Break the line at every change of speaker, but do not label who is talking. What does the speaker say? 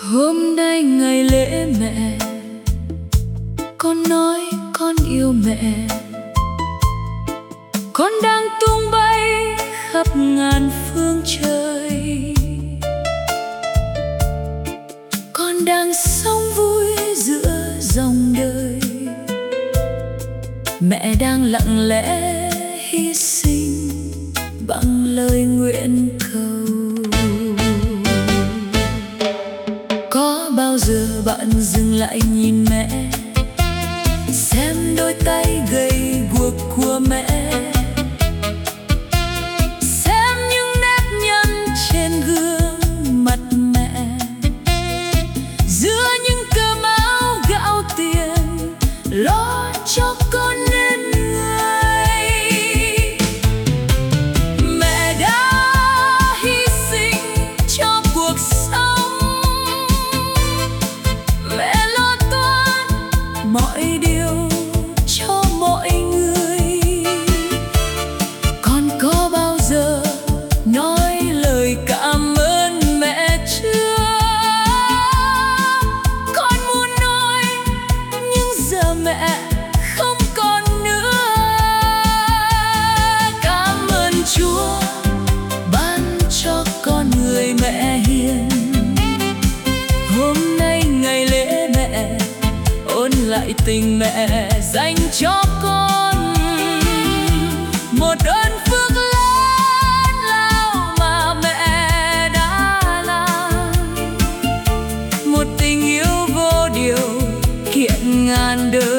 Hôm nay ngày lễ mẹ, con nói con yêu mẹ. Con đang tung bay khắp ngàn phương trời. Con đang sống vui giữa dòng đời. Mẹ đang lặng lẽ hy sinh bằng lời nguyện cầu. Có bao giờ bạn dừng lại nhìn mẹ, xem đôi tay gầy guộc của mẹ, xem những nếp nhăn trên gương mặt mẹ, giữa những cơm áo gạo tiền lo cho con nên người. Mẹ đã hy sinh cho cuộc sống, mẹ lo toan mọi điều cho mọi người. Con có bao giờ nói lời cảm ơn mẹ chưa? Con muốn nói nhưng giờ mẹ không còn nữa. Cảm ơn Chúa ban cho con người mẹ hiền. Hôm nay ngày lễ mẹ, ôn lại tình mẹ dành cho con. Một ơn phước lớn lao mà mẹ đã làm, một tình yêu vô điều kiện ngàn đời.